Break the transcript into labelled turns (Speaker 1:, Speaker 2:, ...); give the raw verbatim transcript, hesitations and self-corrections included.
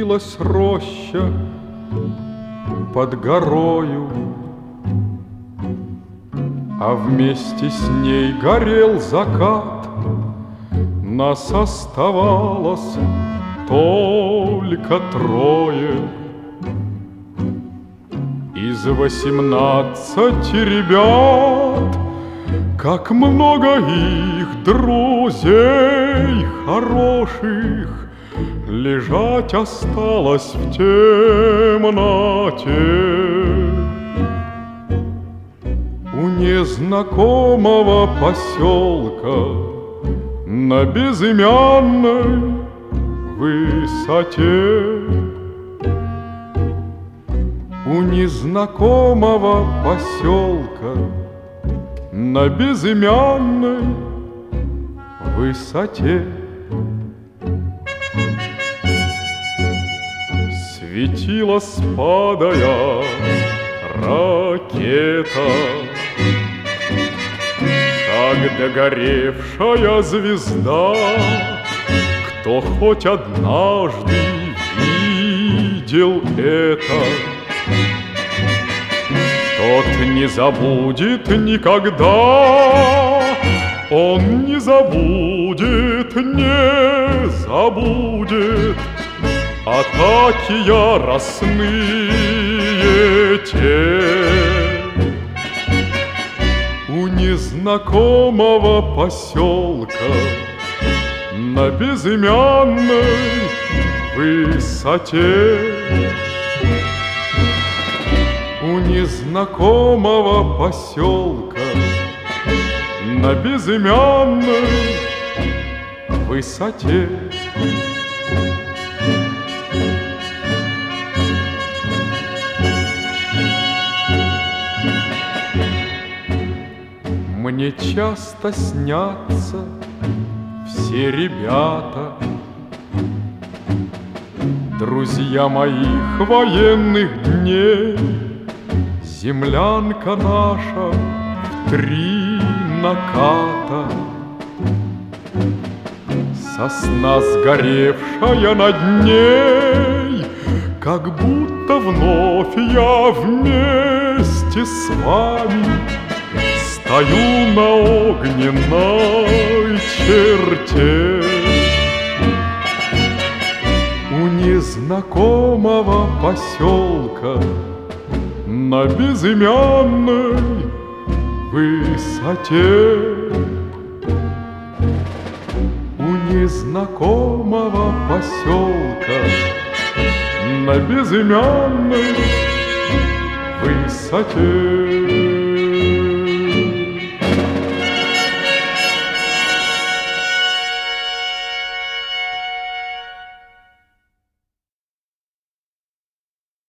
Speaker 1: Светилась роща под горою, а вместе с ней горел закат. Нас оставалось только трое из восемнадцати ребят. Как много их друзей хороших лежать осталось в темноте. У незнакомого поселка на безымянной высоте. У незнакомого поселка на безымянной высоте. Светила, спадая, ракета, как догоревшая звезда. Кто хоть однажды видел это, тот не забудет никогда. Он не забудет, не забудет атаки яростные те. У незнакомого поселка на безымянной высоте. У незнакомого поселка на безымянной высоте. Мне часто снятся все ребята, друзья моих военных дней. Землянка наша в три наката, сосна сгоревшая над ней, как будто вновь я вместе с вами стою на огненной черте. У незнакомого поселка на безымянной высоте. У незнакомого поселка на безымянной высоте.